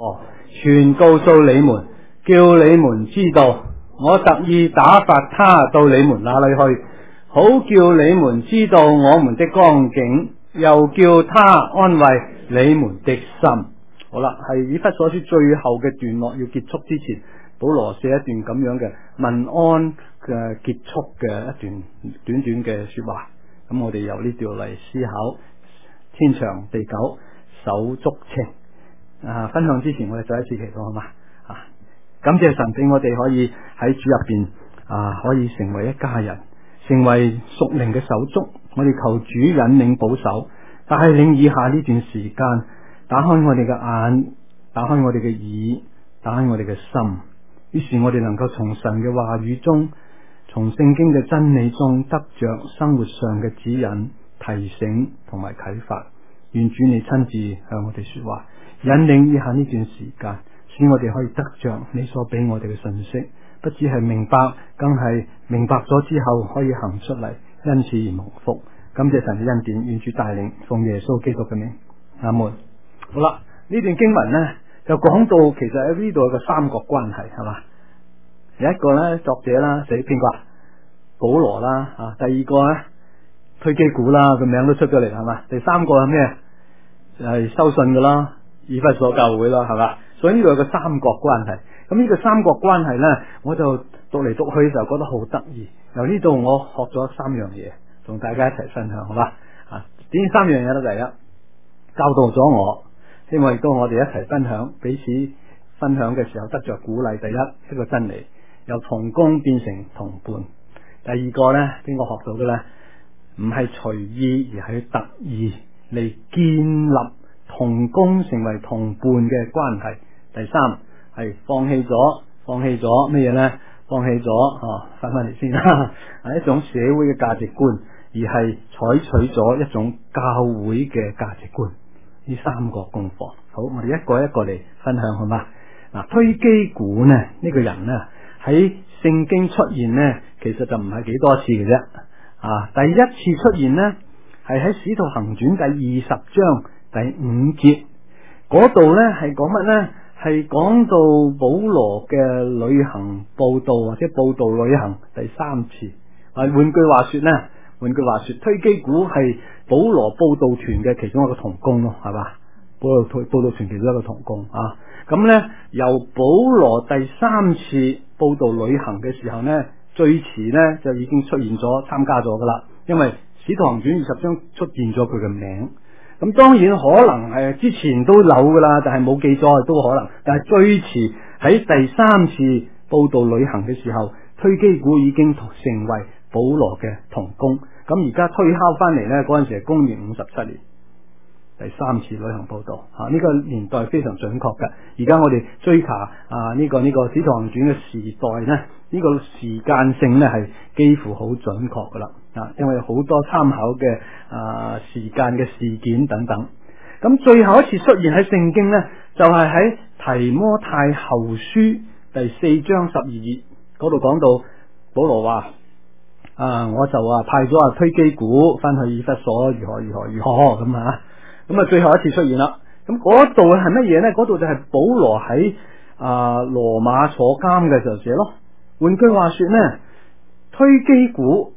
全告訴你們，叫你們知道，我特意打發他到你們那裏去，好叫你們知道我們的光景，又叫他安慰你們的心。好啦，係以弗所書最後嘅段落要結束之前，保羅寫一段咁樣嘅問安嘅結束嘅一段短短嘅說話。咁我哋由呢度嚟思考天長地久手足情。分享之前我哋再一次祈禱好嘛？感謝神俾我哋可以喺主入邊可以成為一家人，成為屬靈嘅手足。我哋求主引領保守，帶領以下呢段時間，打開我哋嘅眼，打開我哋嘅耳，打開我哋嘅心。於是我哋能夠從神嘅話語中，從聖經嘅真理中得着生活上嘅指引、提醒同埋啟發。願主你親自向我哋說話，引領以下呢段時間，使我哋可以得着你所俾我哋嘅信息，不只係明白，更係明白咗之後可以行出嚟，因此而蒙福。感謝神嘅恩典，願主帶領，奉耶穌基督嘅名，阿門。好啦，呢段經文呢就講到，其實喺呢度有個三角關係，係嘛？有一個呢作者啦，寫邊個？保羅啦，第二個呢推基古啦，個名都出咗嚟，係嘛？第三個係咩？就係收信噶啦，以弗所教會啦，係嘛？所以呢度有個三角關係。咁呢個三角關係呢，我就讀嚟讀去就覺得好得意。由呢度我學咗三樣嘢，同大家一齊分享，好嘛？呢三樣嘢咧，第一，教導咗我，希望亦都我哋一齊分享，彼此分享嘅時候得着鼓勵。第一，一個真理，由同工變成同伴。第二個呢，邊個學到嘅呢？唔係隨意，而係特意嚟建立同工成為同伴嘅關係。第三，係放棄咗咩嘢呢？放棄咗翻翻嚟先啦，係一種社會嘅價值觀，而係採取咗一種教會嘅價值觀。呢三個功課，好，我哋一個一個嚟分享，好嘛？推基古呢，呢個人呢喺聖經出現呢，其實就唔係幾多次嘅啫。第一次出現呢，係喺使徒行傳第20章第5節嗰度呢，係講乜呢？係講到保羅嘅旅行報道，或者報道旅行第3次。換句話說，推基古係保羅報道團嘅其中一個同工咯，係嘛？報道團其中一個同工啊。咁呢，由保羅第3次報道旅行嘅時候呢，最遲呢就已經出現咗參加咗噶啦，因為使徒行傳20章出現咗佢嘅名。咁當然可能係之前都有噶啦，但係冇記載都可能。但係最遲喺第3次報道旅行嘅時候，推基古已經成為保羅嘅同工。咁而家推敲翻嚟呢，嗰陣時係公元57年，第3次旅行報道。呢個年代非常準確嘅。而家我哋追查呢個使徒行傳嘅時代呢，呢個時間性呢係幾乎好準確噶啦。因為好多參考嘅時間嘅事件等等。咁最後一次出現喺聖經呢，就係喺提摩太後書第4章12節嗰度講到，保羅話我就派咗推基古翻去以弗所，如何咁啊。咁最後一次出現啦。咁嗰度係乜嘢呢？嗰度就係保羅喺羅馬坐監嘅時候寫咯。換句話說呢，推基古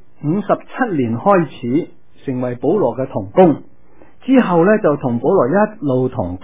57年開始成為保羅嘅同工，之後呢就同保羅一路同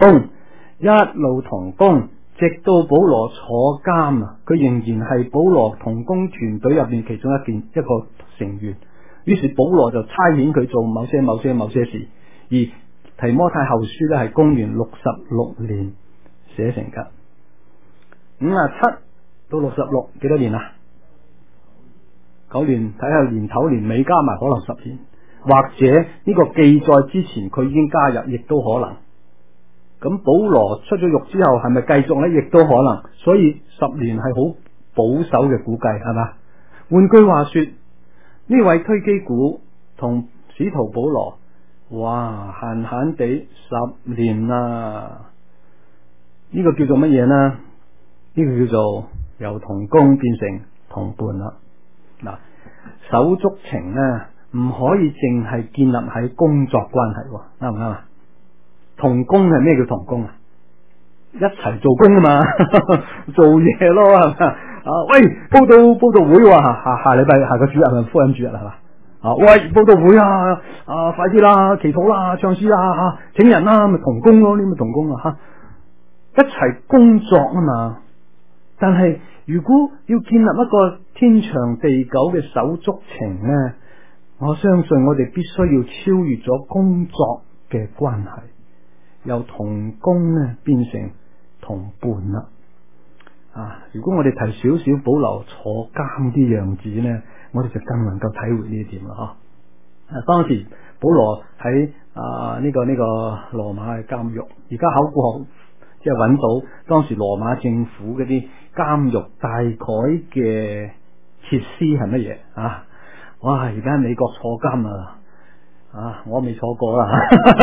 工，直到保羅坐監佢仍然係保羅同工團隊入面其中一個成員。於是保羅就差遣佢做某些事。而提摩太後書呢係公元66年寫成噶。57到66幾多年啊？9年，睇下年頭年尾加埋可能10年，或者呢個記載之前佢已經加入，亦都可能。咁保羅出咗獄之後係咪繼續呢？亦都可能。所以10年係好保守嘅估計，係嘛？換句話說，呢位推基古同使徒保羅，哇，閒地10年啦。呢個叫做乜嘢呢？呢個叫做由同工變成同伴啦。手足情呢，唔可以淨係建立喺工作關係，啱唔啱啊？同工係咩叫同工啊？ 一齊做工啊嘛，做嘢咯係咪啊？喂，報道會下禮拜下個主日係福音主日係嘛？啊，喂，報道會快啲啦，祈禱啦，唱詩啦，請人啦，咪同工咯，呢咪同工啊吓，一齊工作啊嘛。但係如果要建立一個天長地久嘅手足情呢，我相信我哋必須要超越咗工作嘅關係，由同工呢變成同伴啦。如果我哋提少少保留坐監啲樣子呢，我哋就更能夠體會呢一點啦。當時保羅喺呢個羅馬嘅監獄，而家考古學即係揾到當時羅馬政府嗰啲監獄大概嘅設施係乜嘢啊？哇！而家美國坐監我未坐過啦，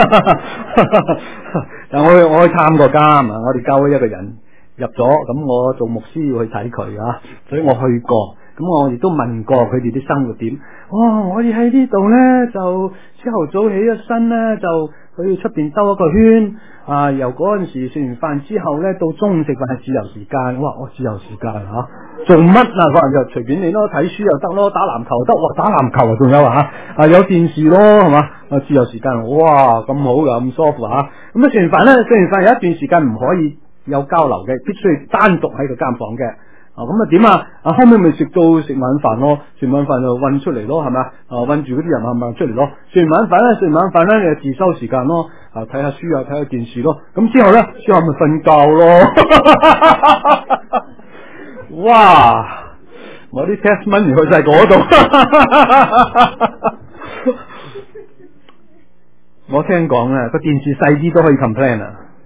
但我去探過監我哋教會一個人入咗，咁我做牧師要去睇佢所以我去過，咁我亦都問過佢哋啲生活點。我哋喺呢度呢，就朝頭早起一身呢，就去出邊兜一個圈由嗰陣時食完飯之後呢，到中午食飯係自由時間。哇！我自由時間做乜可能就隨便你咯，睇書又得咯，打籃球得，哇！打籃球仲有有電視咯係嘛？自由時間哇咁好噶，咁舒服咁食完飯有一段時間唔可以有交流嘅，必須單獨喺個間房嘅。咁點後尾咪食晚飯咯，食晚飯就韞出嚟咯，係咪韞住嗰啲人係咪出嚟咯？食完晚飯咧，你就自修時間咯，睇下書睇下電視咯。咁之後咪瞓覺咯。哇！我啲 test money 去晒嗰度。我聽講個電視細啲都可以 complain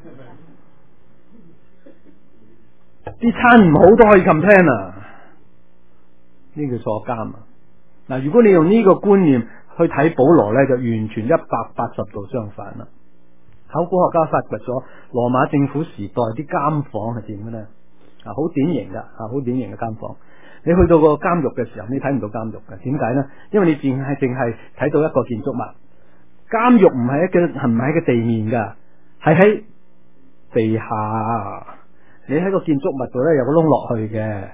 啲餐唔好都可以 complain 呢個坐監嗱，如果你用呢個觀念去睇保羅呢，就完全180度相反啦。考古學家發掘咗羅馬政府時代啲監房係點嘅呢？好典型噶好典型嘅監房。你去到個監獄嘅時候，你睇唔到監獄嘅，點解呢？因為你淨係睇到一個建築物。監獄唔係喺個地面噶，係喺地下。你喺個建築物度咧有個窿落去嘅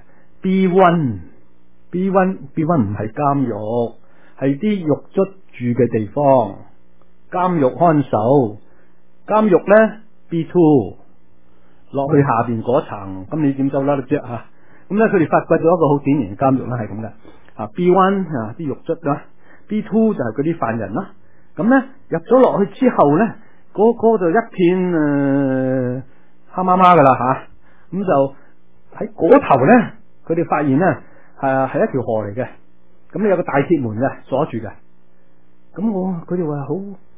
B1 唔係監獄，係啲獄卒住嘅地方。監獄看守，監獄咧 B2 落去下邊嗰層，咁你點走甩得啫吓？咁咧佢哋發掘咗一個好典型嘅監獄咧係咁嘅B1 啲獄卒啦 ，B2 就係嗰啲犯人啦。咁咧入咗落去之後咧，嗰就一片黑麻麻噶啦咁就喺嗰頭咧，佢哋發現咧係一條河嚟嘅，咁有個大鐵門嘅鎖住嘅。咁佢哋話好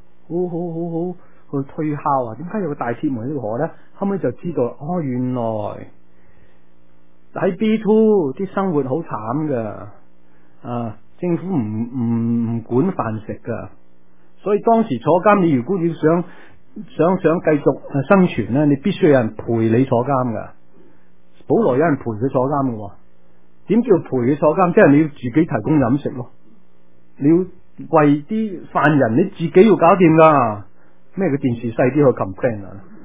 去推敲點解有個大鐵門呢條河咧？後尾就知道原來喺 B2 啲生活好慘噶，政府唔管飯食噶，所以當時坐監你如果要想繼續生存咧，你必須有人陪你坐監噶。保羅有人陪佢坐監嘅，點叫陪佢坐監？即係你要自己提供飲食咯，你要為啲犯人你自己要搞掂噶。咩個電視細啲去 complain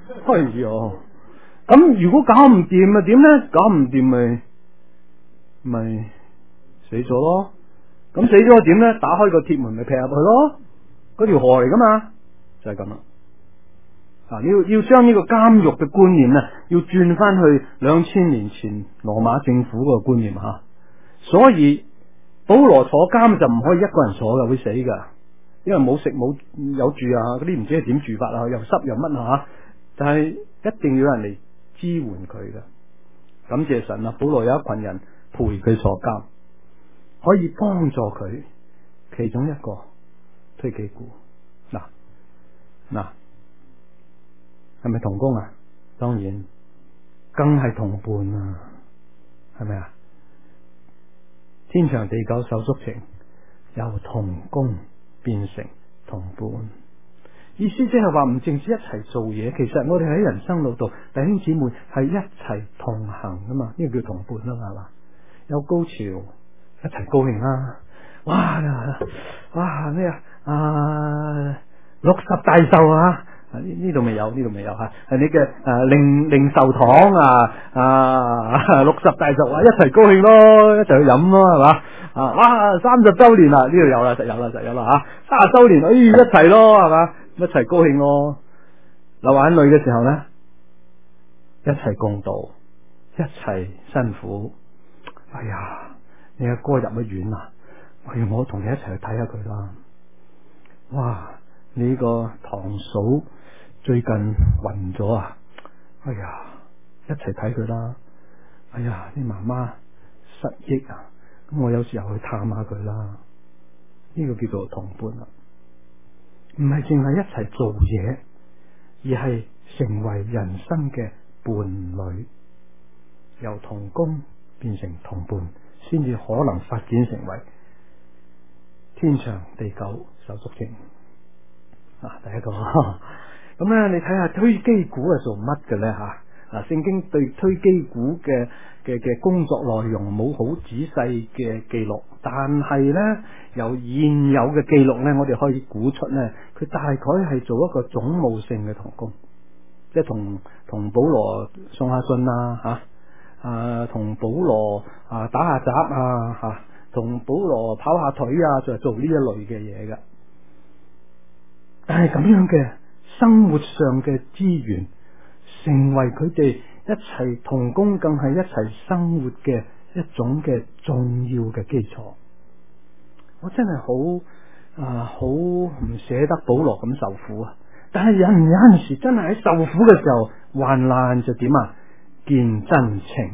咁如果搞唔掂點咧？搞唔掂咪死咗咯。咁死咗點咧？打開個鐵門咪劈入去咯。嗰條河嚟噶嘛，就係咁啦。要將呢個監獄嘅觀念要轉翻去2000年前羅馬政府個觀念所以保羅坐監就唔可以一個人坐嘅，會死噶，因為冇食冇有住嗰啲唔知係點住法又濕又乜但係一定要有人嚟支援佢噶。感謝神保羅有一群人陪佢坐監，可以幫助佢，其中一個推幾股嗱。係咪同工當然，更係同伴係咪天長地久手足情，由同工變成同伴。意思即係話唔淨止一齊做嘢，其實我哋喺人生路度，弟兄姊妹係一齊同行噶嘛，呢個叫同伴係嘛？有高潮一齊高興哇咩60大壽呢度未有吓，係你嘅零售堂60大壽一齊高興咯，一齊去飲咯，係嘛哇30周年啦，呢度有啦，實有啦吓，30周年一齊咯，係嘛，一齊高興咯，流眼淚嘅時候咧，一齊共度，一齊辛苦。哎呀，你阿哥入咗院啦，我同你一齊去睇下佢啦。哇，你呢個堂嫂最近暈咗啊！哎呀，一齊睇佢啦。哎呀，啲媽媽失憶啊，咁我有時候去探下佢啦。呢個叫做同伴啦，唔係淨係一齊做嘢，而係成為人生嘅伴侶，由同工變成同伴，先至可能發展成為天長地久手足情。第一個咁咧，你睇下推機鼓係做乜嘅咧吓？聖經對推機鼓嘅工作內容冇好仔細嘅記錄，但係咧由現有嘅記錄咧，我哋可以估出咧，佢大概係做一個總務性嘅同工，即係同保羅送下信同保羅打下雜同保羅跑下腿就係做呢一類嘅嘢嘅。但係咁樣嘅生活上嘅資源，成為佢哋一齊同工，更係一齊生活嘅一種嘅重要嘅基礎。我真係好唔捨得保羅咁受苦啊！但係有陣時真係喺受苦嘅時候，患難就點見真情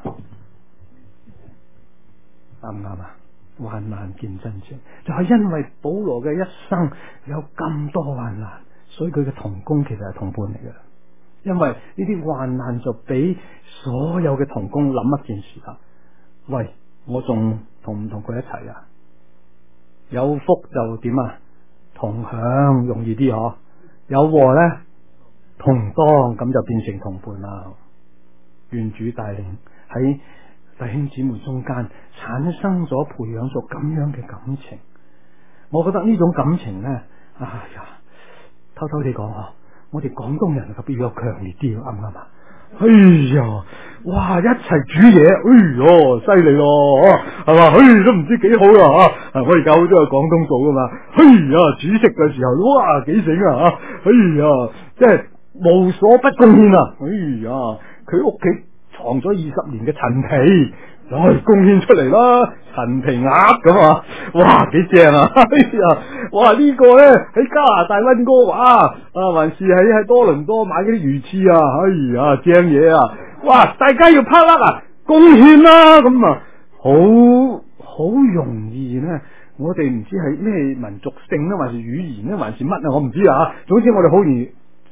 啱唔啱啊？患難見真情，就係因為保羅嘅一生有咁多患難，所以佢嘅同工其實係同伴嚟嘅。因為呢啲患難就俾所有嘅同工諗一件事啦。喂，我仲同唔同佢一齊啊？有福就點同享容易啲嗬，有禍呢同當，咁就變成同伴啦。願主帶領喺弟兄姊妹中間產生咗、培養咗咁樣嘅感情。我覺得呢種感情呢，哎呀，偷偷地講我哋廣東人比較強烈啲，啱唔啱啊？哎呀，哇，一齊煮嘢，犀利咯，係嘛？都唔知幾好啦吓！我而家好多係廣東做噶嘛，煮食嘅時候，哇，幾醒啊！即係無所不貢獻啊！佢屋企藏咗20年嘅陳皮，貢獻出嚟啦，陳皮鴨咁哇，幾正啊！哇，呢個咧喺加拿大溫哥華還是喺多倫多買嗰啲魚翅正嘢啊！哇，大家要啪啦貢獻啦，咁好容易呢。我哋唔知係咩民族性咧，還是語言咧，還是乜我唔知啊。總之我哋好容易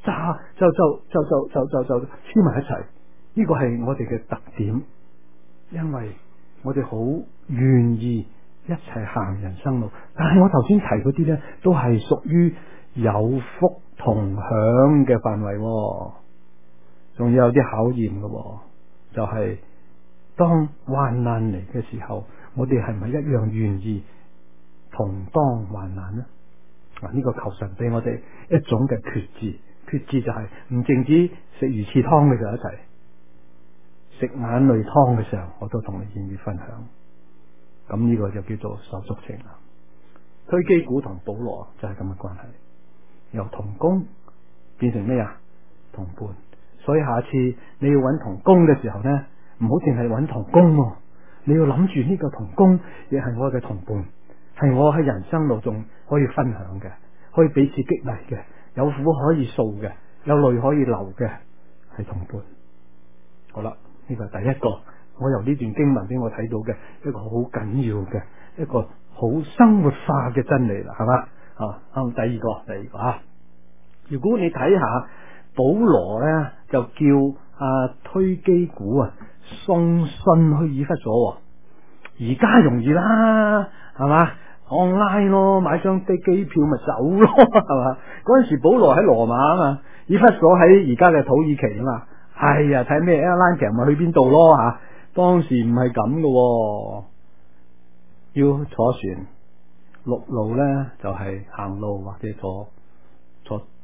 就黐埋一齊。呢個係我哋嘅特點，因為我哋好願意一齊行人生路。但係我頭先提嗰啲呢，都係屬於有福同享嘅範圍，仲要有啲考驗嘅，就係當患難嚟嘅時候，我哋係咪一樣願意同當患難呢？呢個求神俾我哋一種嘅決志就係唔淨止食魚翅湯嘅就一齊。食眼淚湯嘅時候，我都同你願意分享。咁呢個就叫做手足情啦。推基古同保羅就係咁嘅關係，由同工變成咩同伴。所以下次你要揾同工嘅時候呢，唔好淨係揾同工，你要諗住呢個同工亦係我嘅同伴，係我喺人生路中可以分享嘅，可以彼此激勵嘅，有苦可以訴嘅，有淚可以流嘅，係同伴。好啦。呢個係第一個，我由呢段經文俾我睇到嘅一個好緊要嘅一個好生活化嘅真理啦，係嘛？第二個如果你睇下保羅呢，就叫推基古送信去以弗所，而家容易啦，係嘛？online咯，買張機票咪走咯，係嘛？嗰陣時保羅喺羅馬啊嘛，以弗所喺而家嘅土耳其啊嘛。睇咩 airline 其實咪去邊度咯吓？當時唔係咁嘅，要坐船，陸路呢就係行路或者坐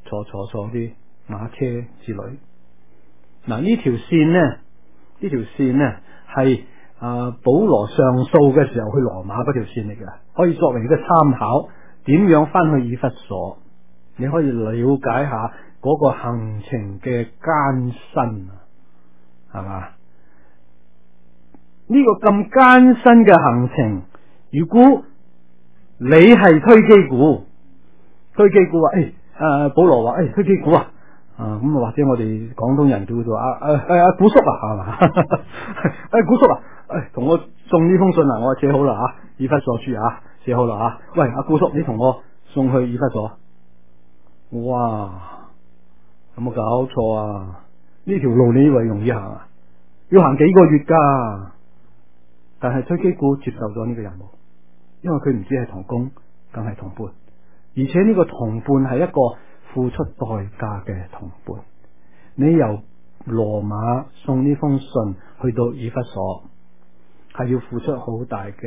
坐啲馬車之類。嗱，呢條線呢係保羅上訴嘅時候去羅馬嗰條線嚟嘅，可以作為一個參考，點樣翻去以弗所，你可以了解下嗰個行程嘅艱辛，係嘛？呢個咁艱辛嘅行程，如果你係推機鼓話，保羅話，推機鼓啊，咁或者我哋廣東人叫做古叔啊，係嘛？古叔啊，同我送呢封信啊，我寫好啦啊，以弗所書啊，寫好啦啊，喂，古叔，你同我送去以弗所，哇，有冇搞錯啊？呢條路你以為容易行啊？要行幾個月噶？但係推基古接受咗呢個任務，因為佢唔止係同工，更係同伴，而且呢個同伴係一個付出代價嘅同伴。你由羅馬送呢封信去到以弗所，係要付出好大嘅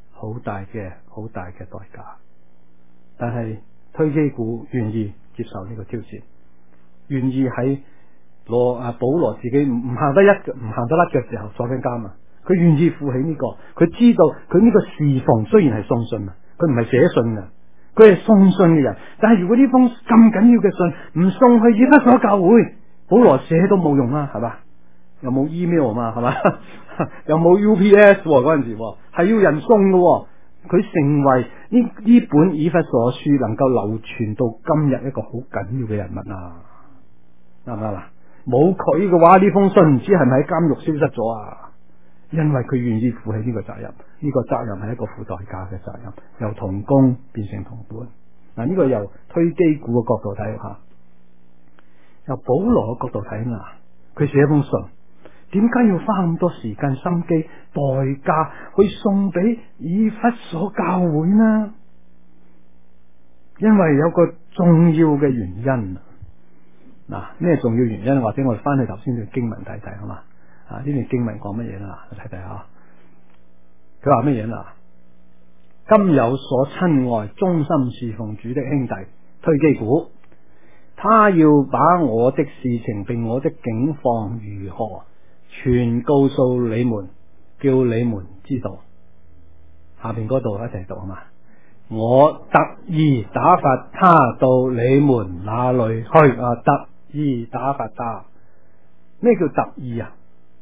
代價。但係推基古願意接受呢個挑戰，願意喺保羅自己唔行得甩嘅時候坐緊監啊！佢願意負起呢個，佢知道佢呢個侍奉雖然係送信啊，佢唔係寫信啊，佢係送信嘅人。但係如果呢封咁緊要嘅信唔送去以弗所教會，保羅寫都冇用啊，係嘛？又冇 email 嘛，係嘛？又冇 UPS 嗰陣時，係要人送嘅。佢成為呢本以弗所書能夠流傳到今日一個好緊要嘅人物啊！啱唔啱啊？冇佢嘅話，呢封信唔知係咪喺監獄消失咗啊？因為佢願意負起呢個責任，呢個責任係一個付代價嘅責任，由同工變成同伴。嗱，呢個由推基古嘅角度睇下，由保羅嘅角度睇啊，佢寫一封信，點解要花咁多時間心機代價去送俾以弗所教會呢？因為有個重要嘅原因。嗱，咩重要原因？或者我哋翻去頭先段經文睇睇，好嘛？呢段經文講乜嘢啦？睇睇下，佢話乜嘢啦？今有所親愛、忠心侍奉主的兄弟推基古，他要把我的事情並我的境況如何，全告訴你們，叫你們知道。下邊嗰度一齊讀好嘛？我特意打發他到你們那裏去特意打發他。咩叫特意啊？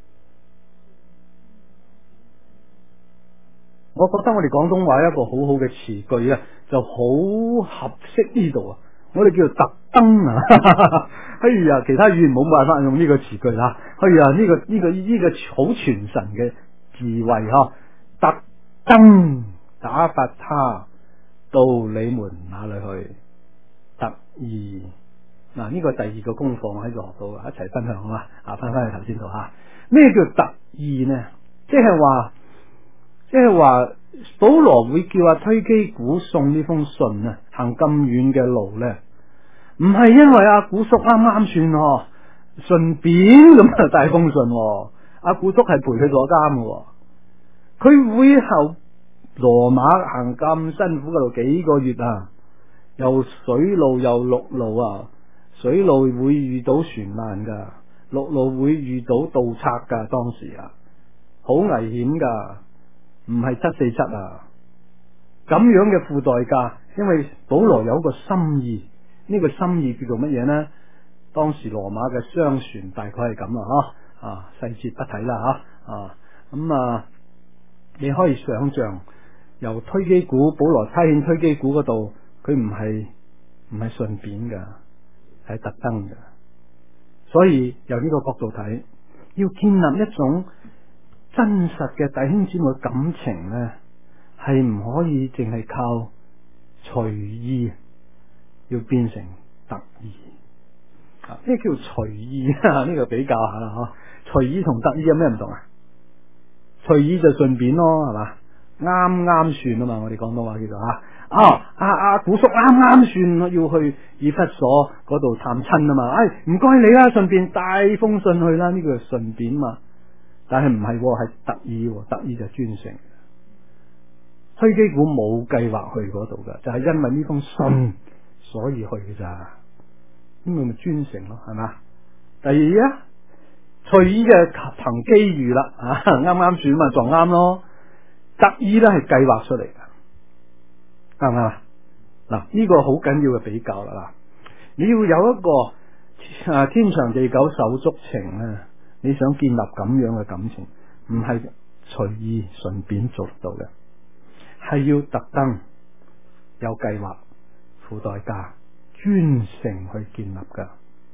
我覺得我哋廣東話一個好好嘅詞句啊，就好合適呢度啊！我哋叫做特登啊！哎呀，其他語言冇辦法用呢個詞句啦。哎呀，呢個好傳神嘅智慧嗬！特登打發他到你們那裏去，特意嗱，呢個第二個功課我喺度學到嘅，一齊分享好嘛？翻去頭先度吓，咩叫特意呢？即係話保羅會叫推基古送呢封信啊，行咁遠嘅路呢，唔係因為古叔啱啱算順便咁帶封信，古叔係陪佢坐監嘅，佢會由羅馬行咁辛苦嘅路幾個月啊，又水路又陸路啊，水路會遇到船難噶，陸路會遇到盜賊噶，當時好危險噶。唔係747啊，咁樣嘅付代價，因為保羅有一個心意，呢個心意叫做乜嘢呢？當時羅馬嘅商船大概係咁啊，細節不睇啦你可以想象由推基古，保羅差遣推基古嗰度，佢唔係順便噶，係特登噶，所以由呢個角度睇，要建立一種真實嘅弟兄姊妹感情呢，係唔可以淨係靠隨意，要變成特意。咩叫隨意呢個比較下啦，隨意同特意有咩唔同啊？隨意就順便咯，係嘛？啱算啊嘛，我哋廣東話叫做古叔啱算要去以弗所嗰度探親啊嘛，唔該你啦，順便帶封信去啦，呢個順便嘛。但係唔係，係特意，特意就專誠。推基古冇計劃去嗰度噶，就係因為呢封信所以去嘅咋。 咁咪專誠咯，係嘛？第二啊，隨意嘅憑機遇啦，啱啱選嘛撞啱咯。特意咧係計劃出嚟嘅，啱唔啱啊？嗱，呢個好緊要嘅比較啦。嗱，你要有一個天長地久手足情咧，你想建立咁樣嘅感情，唔係隨意順便做到嘅，係要特登有計劃、付代價、專誠去建立噶。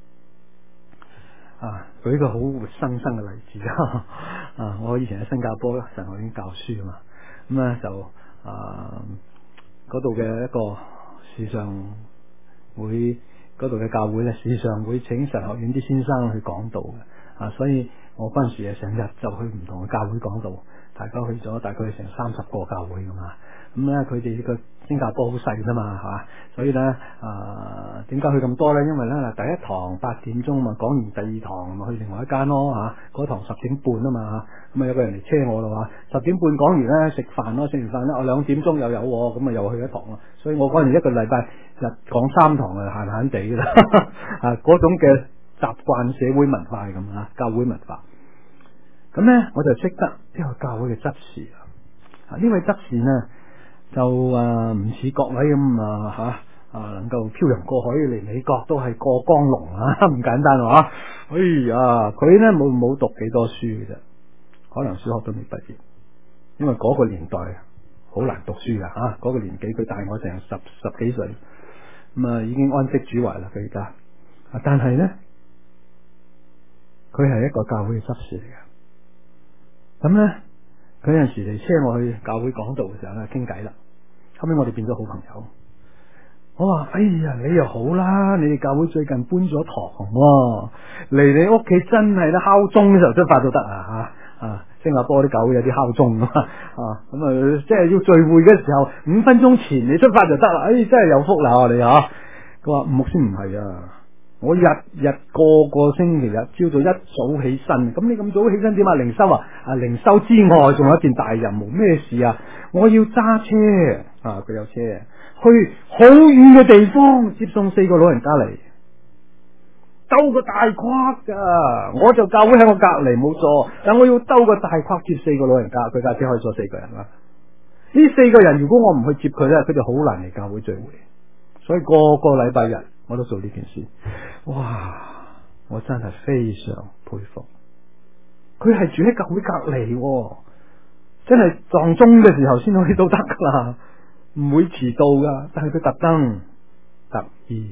舉一個好活生生嘅例子我以前喺新加坡神學院教書啊嘛，咁咧就嗰度嘅一個時常會，嗰度嘅教會咧時常會請神學院啲先生去講道嘅，所以我嗰陣時成日就去唔同嘅教會講道，大家去咗大概成30個教會噶嘛，咁咧佢哋個新加坡好細啫嘛，係嘛，所以咧點解去咁多咧？因為咧第一堂8點鐘嘛，講完第二堂咪去另外一間咯嗰堂10點半啊嘛，咁啊有個人嚟車我啦10點半講完咧食飯咯，食完飯咧我2點鐘又有咁啊又去一堂咯，所以我嗰陣一個禮拜日講3堂啊閒閒地啦嗰種嘅習慣社會文化咁教會文化，咁咧我就識得呢個教會嘅執事呢位執事呢就唔似各位咁能夠漂洋過海嚟美國都係過江龍唔簡單哎呀，佢呢冇讀幾多書嘅啫，可能小學都未畢業，因為嗰個年代好難讀書噶嗰個年紀佢大我成十幾歲，咁已經安息主懷啦佢而家，但係呢佢係一個教會嘅執事嚟嘅，咁呢佢有陣時嚟車我去教會講道嘅時候咧傾偈啦，後尾我哋變咗好朋友。我話哎呀，你又好啦，你哋教會最近搬咗堂嚟你屋企真係咧敲鐘嘅時候出發都得新加坡啲教會有啲敲鐘咁即係要聚會嘅時候5分鐘前你出發就得啦，真係有福啦你佢話牧師唔係我日日個星期日朝早一早起身，咁你咁早起身點靈修靈修之外仲有一件大任務，咩事我要揸車佢有車去好遠嘅地方接送4個老人家嚟，兜個大框噶，我就教會喺我隔籬冇錯，但我要兜個大框接4個老人家，佢架車可以坐4個人啦。呢4個人如果我唔去接佢咧，佢哋好難嚟教會聚會，所以個禮拜日我都做呢件事。哇！我真係非常佩服，佢係住喺教會隔籬，真係撞鐘嘅時候先可以到得噶啦，唔會遲到噶。但係佢特意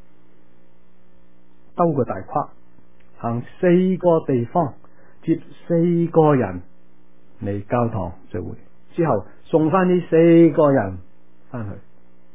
兜個大框，行4個地方接4個人嚟教堂聚會，之後送翻呢4個人翻去，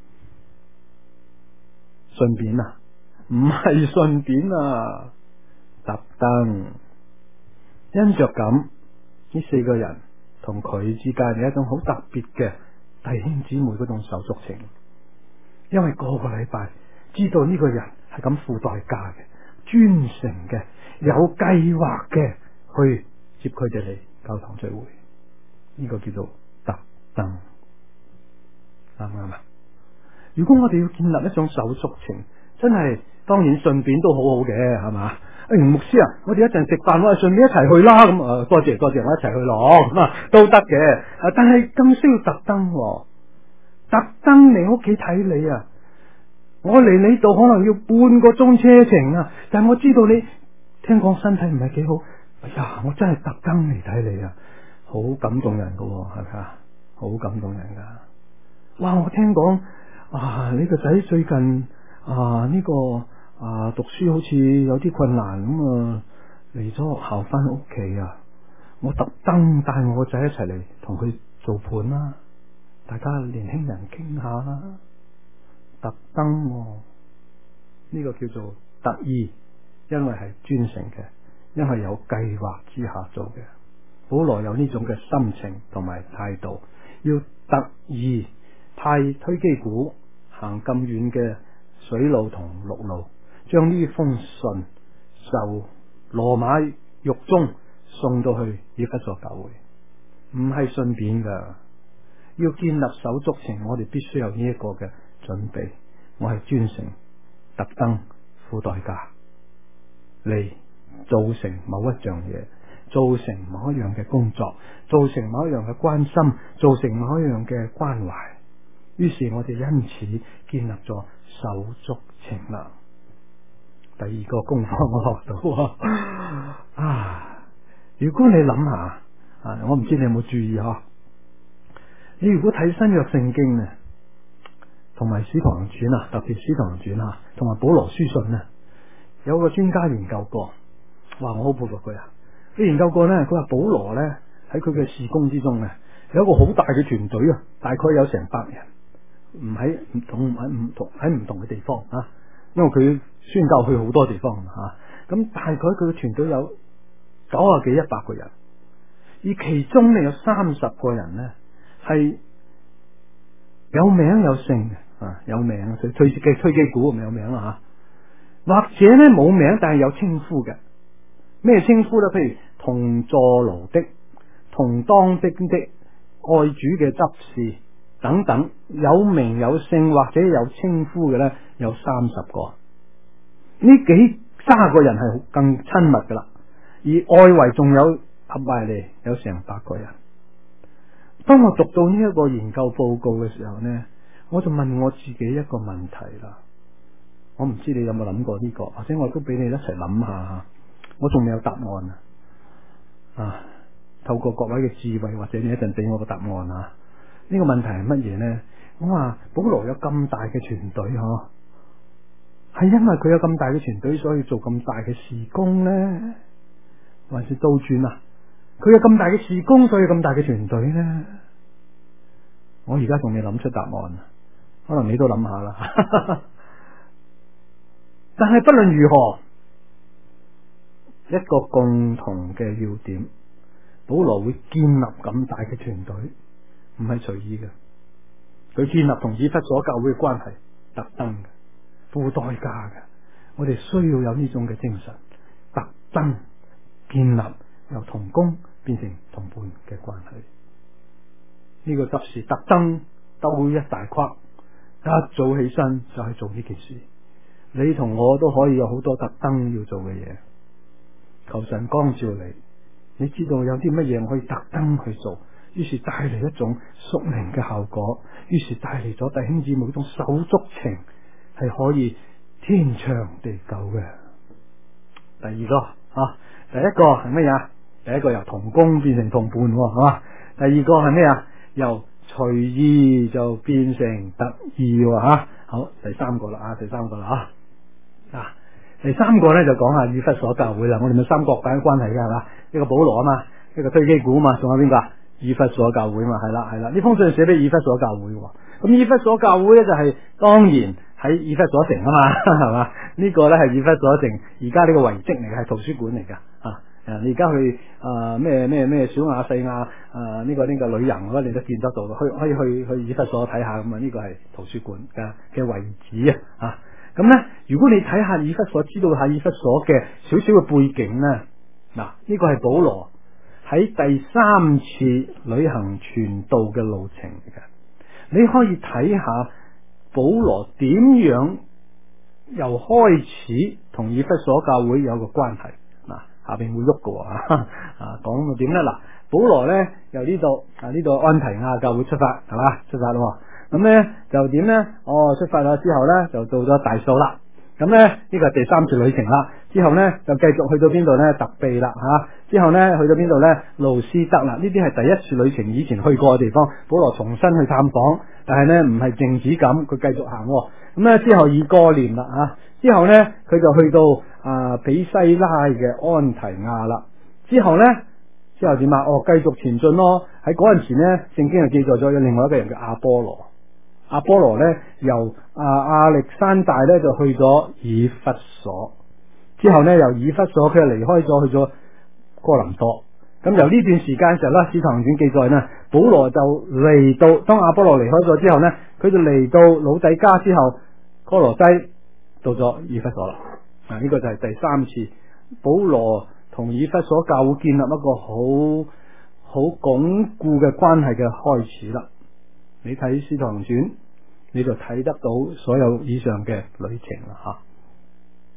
順便唔係順便特登因着咁呢4個人同佢之間有一種好特別嘅弟兄姊妹嗰種手足情，因為個禮拜知道呢個人係咁付代價嘅，專誠嘅，有計劃嘅去接佢哋嚟教堂聚會，呢個叫做特登，啱唔啱？如果我哋要建立一種手足情，真係當然順便都好好嘅，係嘛？牧師我哋一陣食飯，我哋順便一齊去啦，咁多謝，我一齊去攞咁都得嘅。但係更需要特登嚟屋企睇你我嚟你度可能要半個鐘車程但係我知道你聽講身體唔係幾好，哎呀，我真係特登嚟睇你好感動人噶，係咪好感動人噶。哇！我聽講你個仔最近呢個讀書好似有啲困難咁嚟咗學校翻屋企我特登帶我個仔一齊嚟同佢做伴啦，大家年輕人傾下啦，特登呢個叫做特意，因為係專誠嘅，因為有計劃之下做嘅。保羅有呢種嘅心情同埋態度，要特意派推機鼓行咁遠嘅水路同陸路，將呢封信就羅馬獄中送到去以弗所教會，唔係順便噶。要建立手足情，我哋必須有呢一個嘅準備。我係專誠特登付代價嚟做成某一樣嘢，做成某一樣嘅工作，做成某一樣嘅關心，做成某一樣嘅關懷。於是我哋因此建立咗手足情啦。第二個功課我學到如果你諗下我唔知你有冇注意你如果睇新約聖經啊，同埋使徒行傳啊，特別使徒行傳同埋保羅書信啊，有個專家研究過，哇！我好佩服佢佢研究過呢，佢話保羅呢喺佢嘅事工之中呢，有一個好大嘅團隊大概有成100人，喺唔同嘅地方因為佢宣教去好多地方咁大概佢嘅團隊有90幾100個人，而其中呢有30個人呢係有名有姓有名推基鼓咪有名啦或者呢冇名但係有稱呼嘅。咩稱呼呢？譬如同坐牢的、同當兵的、愛主嘅執事等等，有名有姓或者有稱呼嘅呢，有30個。呢30個人係更親密噶啦，而外圍仲有合埋嚟有成100個人。當我讀到呢一個研究報告嘅時候呢，我就問我自己一個問題啦。我唔知你有冇諗過呢個，或者我都俾你一齊諗下。我仲未有答案透過各位嘅智慧，或者你一陣俾我個答案呢個問題係乜嘢呢？我話保羅有咁大嘅團隊係因為佢有咁大嘅團隊，所以做咁大嘅事工呢？還是倒轉佢有咁大嘅事工，所以咁大嘅團隊呢？我而家仲未諗出答案，可能你都諗下啦。但係不論如何，一個共同嘅要點，保羅會建立咁大嘅團隊，唔係隨意嘅。佢建立同以弗所教會嘅關係，特登嘅，付代價嘅。我哋需要有呢種嘅精神，特登建立由同工變成同伴嘅關係。呢個執事特登兜一大框，一早起身就係做呢件事。你同我都可以有好多特登要做嘅嘢。求神光照你，你知道有啲乜嘢我可以特登去做，於是帶嚟一種屬靈嘅效果，於是帶嚟咗弟兄姊妹一種手足情，係可以天長地久嘅。第二個第一個係乜嘢？第一個由同工變成同伴係嘛？第二個係咩由隨意就變成特意好，第三個啦第三個啦第三個咧就講下以弗所教會啦。我哋咪三角板關係嘅係嘛？一個保羅嘛，一個推基鼓嘛，仲有邊個以弗所教會嘛？係啦。呢封信寫俾以弗所教會喎。咁以弗所教會咧就係當然喺以弗所城嘛，係嘛？呢個咧係以弗所城而家呢個遺跡嚟嘅，係圖書館嚟噶你而家去咩小亞細亞呢個旅遊你都見得到，可以去以弗所睇下咁呢個係圖書館嘅遺址咁呢，如果你睇下以弗所，知道下以弗所嘅少少嘅背景呢，呢個係保羅喺第3次旅行傳道嘅路程嚟嘅。你可以睇下保羅點樣由開始同以弗所教會有個關係。下邊會喐嘅講到點呢？保羅呢由呢度安提亞教會出發係嘛？出發咯。咁呢就點呢？出發咗之後呢，就到咗大數啦。咁呢，呢個係第3次旅程啦。之後呢，就繼續去到邊度呢？特庇啦之後呢，去到邊度呢？路斯德啦。呢啲係第1次旅程以前去過嘅地方。保羅重新去探訪，但係呢唔係靜止咁，佢繼續行。咁呢之後以哥念啦之後呢，佢就去到比西拉嘅安提亞啦。之後點繼續前進咯。喺嗰陣時呢，聖經就記載咗有另外一個人叫阿波羅。阿波羅呢，由亞歷山大呢就去咗以弗所，之後呢，由以弗所佢就離開咗去咗哥林多。咁由呢段時間嘅時候呢，使徒行傳記載呢，保羅就嚟到，當阿波羅離開咗之後呢，佢就嚟到老底嘉之後，哥羅西到咗以弗所啦。呢個就係第3次保羅同以弗所教會建立一個好鞏固嘅關係嘅開始啦。你睇《使徒行傳》，你就睇得到所有以上嘅旅程啦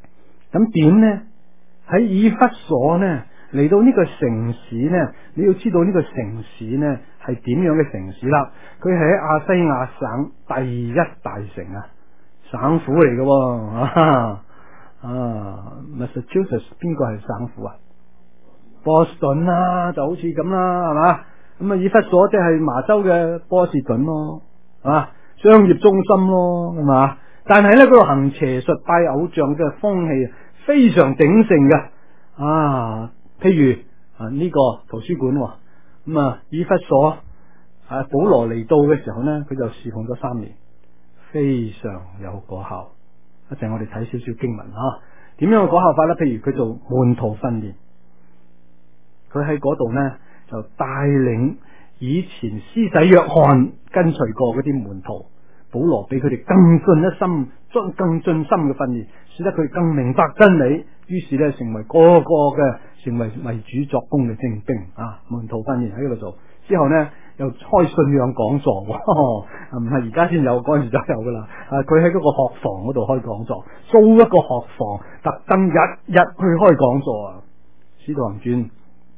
咁點呢？喺以弗所呢，嚟到呢個城市呢，你要知道呢個城市呢係點樣嘅城市啦。佢係喺亞西亞省第一大城啊，省府嚟嘅。Massachusetts 邊個係省府啊？波士頓啦，就好似咁啦，係嘛？咁啊，以弗所即係麻州嘅波士頓咯，係嘛？商業中心咯，係嘛？但係咧，嗰度行邪術、拜偶像嘅風氣非常鼎盛嘅啊。譬如呢個圖書館，咁啊，以弗所保羅嚟到嘅時候呢，佢就侍奉咗3年，非常有果效。一陣我哋睇少少經文點樣嘅果效法呢？譬如佢做門徒訓練，佢喺嗰度呢，就帶領以前施洗約翰跟隨過嗰啲門徒，保羅俾佢哋更盡心嘅訓練，使得佢更明白真理，於是呢，成為個嘅成為為主作工嘅精兵門徒訓練喺嗰度做，之後呢，又開信仰講座，唔係而家先有，嗰陣時就有噶啦。佢喺嗰個學房嗰度開講座，租一個學房，特登日日去開講座啊。使徒行傳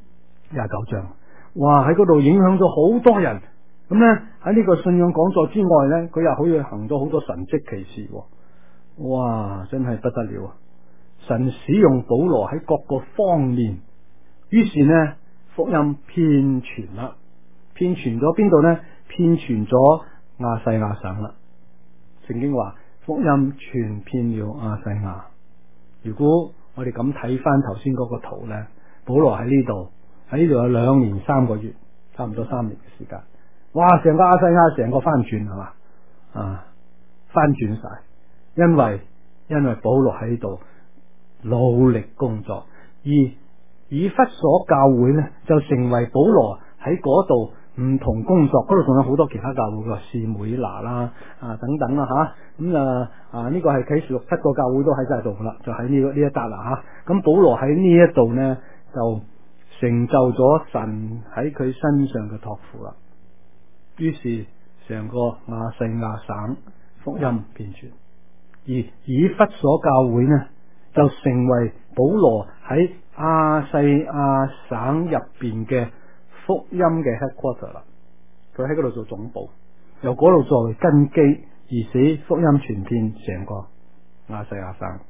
29章，哇！喺嗰度影響咗好多人。咁呢，喺呢個信仰講座之外呢，佢又好似行咗好多神蹟奇事。哇！真係不得了啊！神使用保羅喺各個方面，於是呢，福音遍傳啦。遍傳咗邊度呢？遍傳咗亞細亞省啦。聖經話福音傳遍了亞細亞。如果我哋咁睇翻頭先嗰個圖呢，保羅喺呢度有2年3個月，差唔多3年嘅時間。哇！成個亞細亞成個翻轉係嘛？翻轉晒，因為保羅喺度努力工作，而以弗所教會呢，就成為保羅喺嗰度唔同工作，嗰度仲有好多其他教會嘅士每拿啦等等啦吓，咁呢個係啟示錄7個教會都喺晒度噶啦，就喺呢一笪啦吓。咁保羅喺呢一度呢，就成就咗神喺佢身上嘅託付啦。於是成個亞細亞省福音遍傳，而以弗所教會呢，就成為保羅喺亞細亞省入邊嘅福音嘅 headquarter 啦。佢喺嗰度做總部，由嗰度作為根基，而使福音傳遍成個亞細亞省。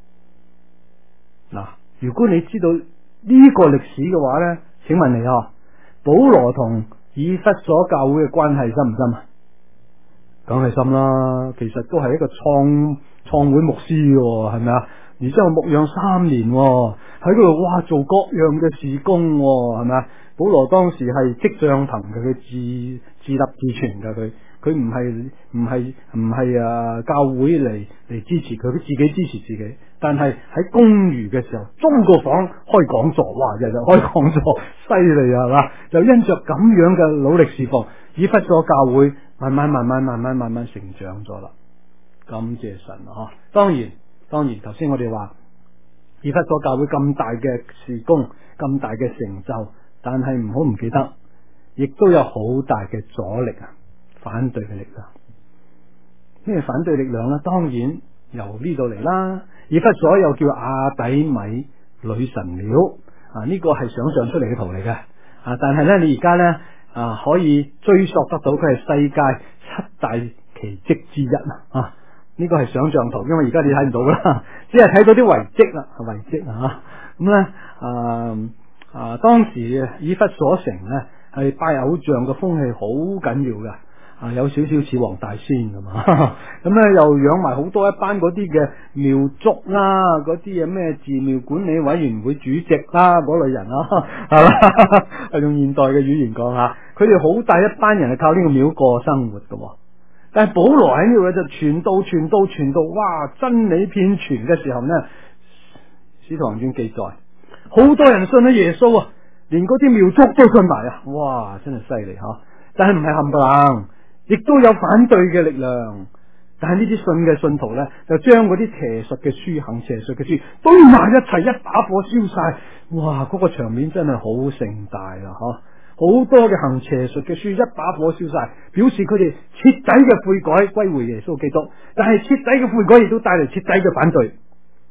嗱，如果你知道呢個歷史嘅話呢，請問你保羅同以弗所教會嘅關係深唔深啊？梗係深啦，其實都係一個創會牧師嘅，係咪啊？而之後牧養3年，喺嗰度哇做各樣嘅事工，係咪啊？保羅當時係織帳篷嘅，佢自立自存嘅，佢唔係教會嚟支持佢，自己支持自己。但係喺公餘嘅時候租個房開講座，哇！日日開講座，犀利啊，係嘛？就因着咁樣嘅努力侍奉，以弗所教會慢慢成長咗啦。感謝神啊！當然頭先我哋話以弗所教會咁大嘅事工，咁大嘅成就，但係唔好唔記得，亦都有好大嘅阻力啊，反對嘅力量。咩反對力量呢？當然由呢度嚟啦。以弗所又叫亞底米女神廟呢個係想象出嚟嘅圖嚟嘅但係呢，你而家呢可以追溯得到佢係世界7大奇蹟之一呢個係想象圖，因為而家你睇唔到啦，只係睇到啲遺跡啦，遺跡咁呢當時以弗所城呢係拜偶像嘅風氣好緊要嘅。有少少似黃大仙咁嘛，咁咧又養埋好多一班嗰啲嘅廟祝啦，嗰啲咩寺廟管理委員會主席啦，嗰類人係嘛，係用現代嘅語言講下，佢哋好大一班人係靠呢個廟過生活嘅。但係保羅喺呢度就傳道，哇！真理遍傳嘅時候呢，使徒行傳記載，好多人信咗耶穌啊，連嗰啲廟祝都信埋啊，哇！真係犀利但係唔係冚唪唥。亦都有反對嘅力量，但係呢啲信嘅信徒呢，就將嗰啲邪術嘅書、行邪術嘅書堆埋一齊，一把火燒晒。哇！嗰個場面真係好盛大啊！好多嘅行邪術嘅書一把火燒晒，表示佢哋徹底嘅悔改歸回耶穌基督。但係徹底嘅悔改亦都帶嚟徹底嘅反對。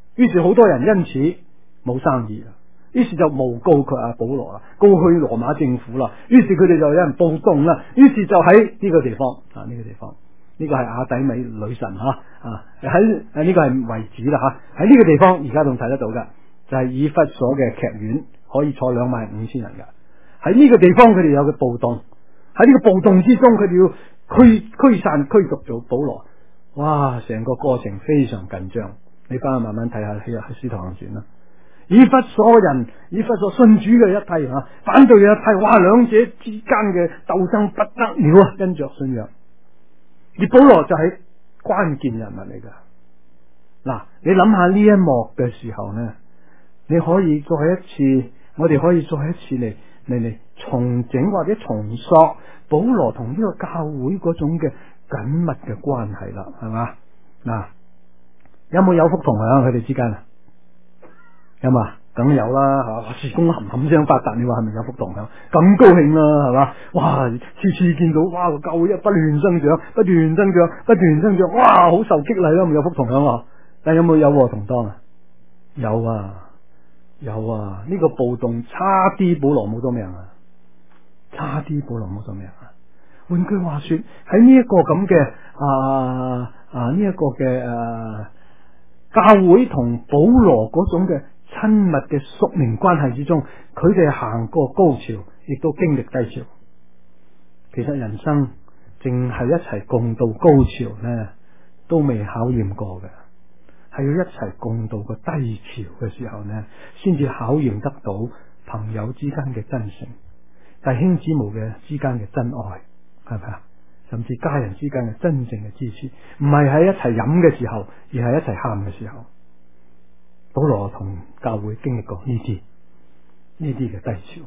於是好多人因此冇生意啦，於是就誣告佢保羅啦，告去羅馬政府啦，於是佢哋就有人暴動啦，於是就喺呢個地方呢個地方，呢個係亞底米女神喺呢個係遺址啦喺呢個地方而家仲睇得到嘅，就係以弗所嘅劇院，可以坐25,000人嘅。喺呢個地方佢哋有個暴動，喺呢個暴動之中佢哋要驅逐咗保羅。哇！成個過程非常緊張，你翻去慢慢睇下喺使徒行傳啦。以弗所人、以弗所信主嘅一批反對嘅一批，哇！兩者之間嘅鬥爭不得了啊！跟着信仰，而保羅就係關鍵人物嚟噶。嗱，你諗下呢一幕嘅時候呢，你可以再一次，我哋可以再一次嚟重整或者重塑保羅同呢個教會嗰種嘅緊密嘅關係啦，係嘛？嗱，有冇有福同享佢哋之間啊？有嘛？梗有啦，係嘛？事工冚聲發達，你話係咪有福同享？咁高興啦，係嘛？哇！次次見到哇，教會不斷增長，不斷增長，不斷增長，哇！好受激勵啦，咪有福同享啊！但有冇有禍同當啊？有啊，有啊！呢個暴動差啲保羅冇咗命啊！差啲保羅冇咗命啊！換句話說，喺呢一個咁嘅呢一個嘅教會同保羅嗰種嘅親密嘅屬靈關係之中，佢哋行過高潮，亦都經歷低潮。其實人生淨係一齊共度高潮呢，都未考驗過嘅，係要一齊共度個低潮嘅時候呢，先至考驗得到朋友之間嘅真誠，弟兄姊妹嘅之間嘅真愛，係咪啊？甚至家人之間嘅真正嘅支持，唔係喺一齊飲嘅時候，而係一齊喊嘅時候。保羅同教會經歷過呢啲嘅低潮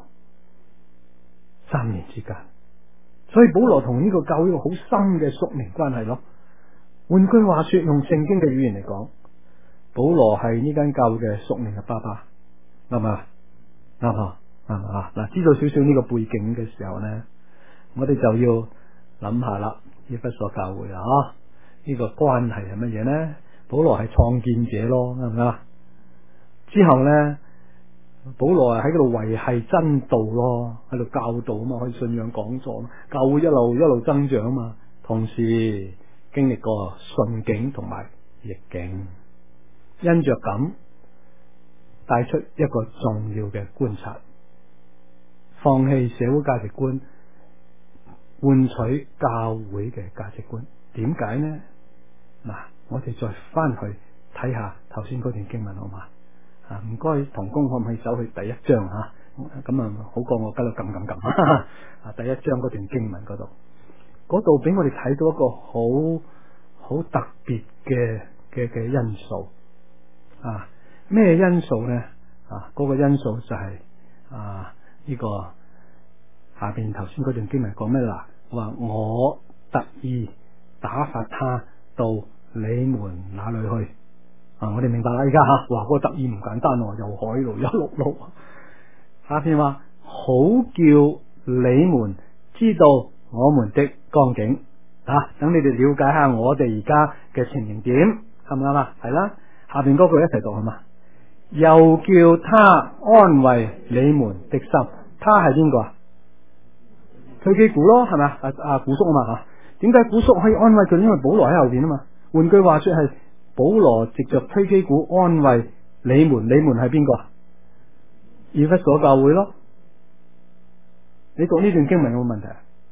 ，3年之間，所以保羅同呢個教會有好深嘅屬靈關係咯。換句話說，用聖經嘅語言嚟講，保羅係呢間教會嘅屬靈嘅爸爸，啱嘛？啱嘛？嗱，知道少少呢個背景嘅時候呢，我哋就要諗下啦，以弗所教會呢個關係係乜嘢呢？保羅係創建者咯，啱唔啱？之後呢，保羅喺嗰度維繫真道咯，喺度教導啊嘛，可以信仰講座，教會一路增長啊嘛。同時經歷過順境同埋逆境，因着咁帶出一個重要嘅觀察：放棄社會價值觀，換取教會嘅價值觀。點解呢？嗱，我哋再翻去睇下頭先嗰段經文好嘛？唔該，同工可唔可以走去第一章咁好過我喺度撳。第一章嗰段經文嗰度俾我哋睇到一個好特別嘅因素咩因素呢？嗰個因素就係呢個下邊頭先嗰段經文講咩啦？話我特意打發他到你們那裏去。我哋明白啦，而家話嗰個特意唔簡單，又海路又陸路。下邊話好叫你們知道我們的光景，等你哋了解下我哋而家嘅情形點，啱唔啱啊？係啦，下邊嗰句一齊讀係嘛？又叫他安慰你們的心，他係邊個啊？推基古咯，係咪古叔啊嘛？點解古叔可以安慰佢？因為保羅喺後邊啊嘛。換句話說係。保羅藉着推基古安慰你們係邊個？以弗所教會咯。你讀呢段經文有冇問題？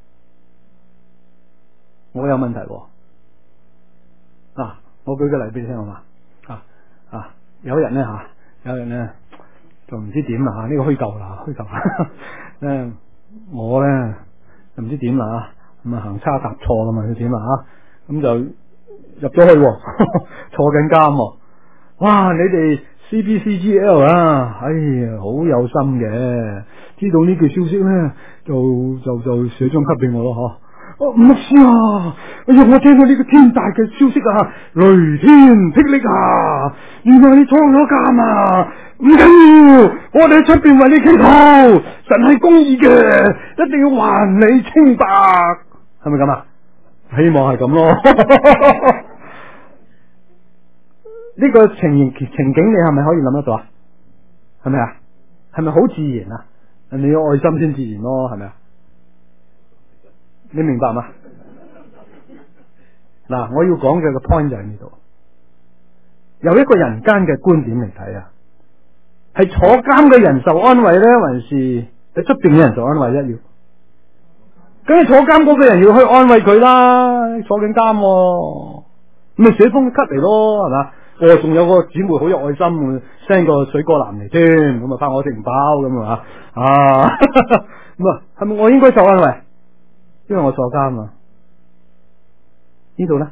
我有問題喎。我舉個例俾你聽好嘛？有人呢就唔知點啦呢個虛構啦我呢就唔知點啦咁行差踏錯咁嘛，要點啦咁就入咗去坐緊監哇！你哋 CBCGL 哎呀好有心嘅，知道呢句消息咧就寫張卡俾我咯牧師哎呀我聽到呢個天大嘅消息雷天霹靂原來你坐咗監唔緊要，我哋喺出邊為你祈禱，神係公義嘅，一定要還你清白，係咪咁希望係咁咯。 呢個情景你係咪可以諗得到啊？係咪啊？係咪好自然啊？你要愛心先自然咯，係咪啊？你明白嗎？嗱，我要講嘅個 point 就喺呢度。由一個人間嘅觀點嚟睇啊，係坐監嘅人受安慰咧，還是喺出邊嘅人受安慰一要？梗係坐監嗰個人要去安慰佢啦，坐緊監，咁咪寫封卡嚟咯，係嘛？我仲有個姊妹好有愛心，send 個水果籃嚟添，咁啊怕我食唔飽咁啊，咁啊係咪我應該受安慰？因為我坐監啊。呢度咧，